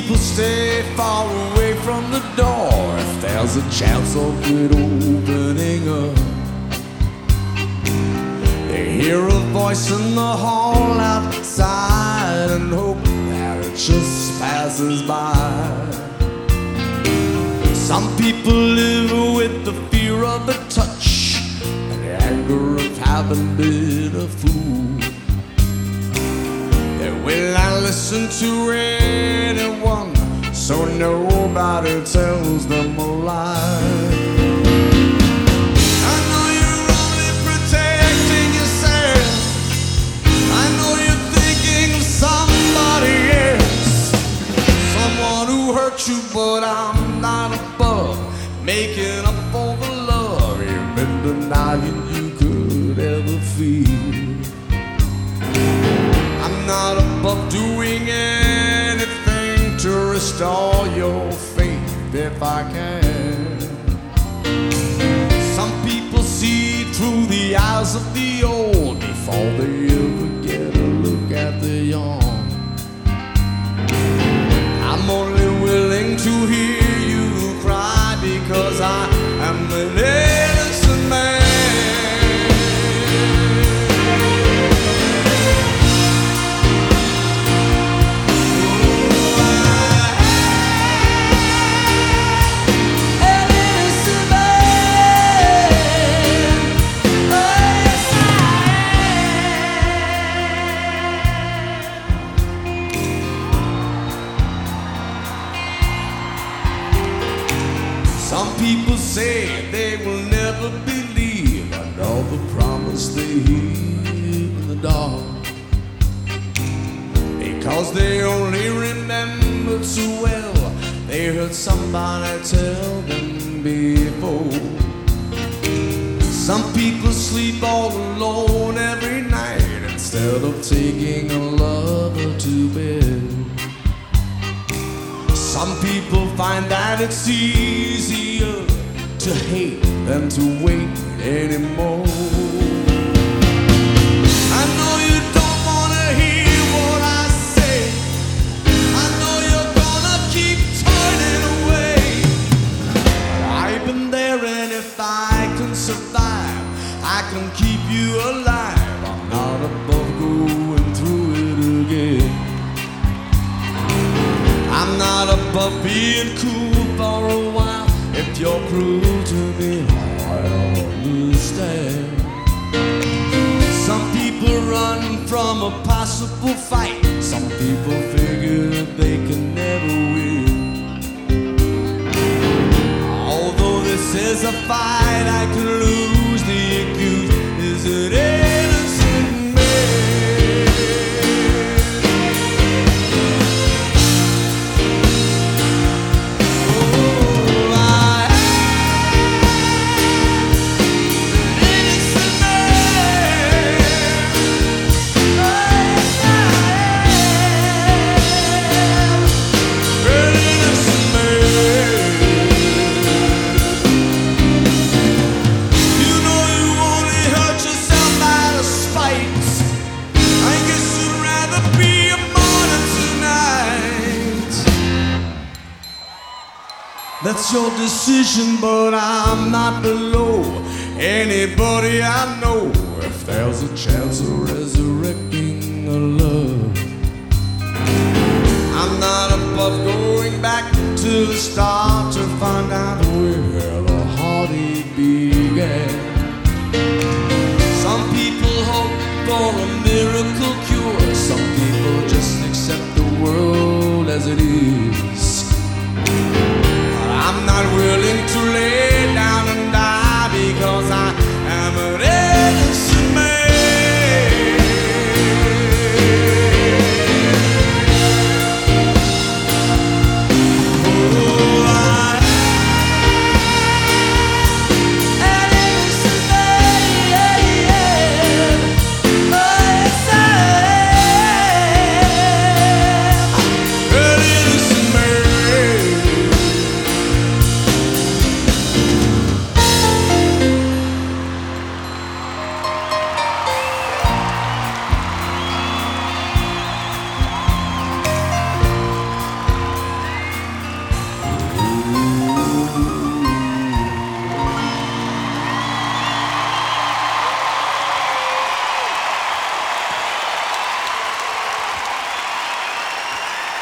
people stay far away from the door if there's a chance of it opening up. They hear a voice in the hall outside and hope that it just passes by. Some people live with the fear of the touch and the anger of having been a fool. They will not listen to anyone, so nobody tells them a lie. I know you're only protecting yourself. I know you're thinking of somebody else, someone who hurt you, but I'm not above making up for the love you've been denying you could ever feel. I'm not above doing anything to restore your faith if I can. Some people see through the eyes of the old before they ever get a look at the young. I'm only willing to hear you cry because I am an innocent man. Some people say they will never believe another promise they hear in the dark, because they only remember too well they heard somebody tell them before. Some people sleep all alone every night instead of taking a lover to bed. Some people find that it's easier to hate than to wait anymore. I know you don't wanna hear what I say. I know you're gonna keep turning away. I've been there, and if I can survive, I can keep you alive. I'm not above going through it again. I'm not above being cool for a while. If you're cruel to me, I understand. Some people run from a possible fight. Some people figure they can never win. Although this is a fight I can lose, the accused is an innocent man. That's your decision, but I'm not below anybody I know. If there's a chance of resurrecting a love, I'm not above going back to the start to find out where the heartache began.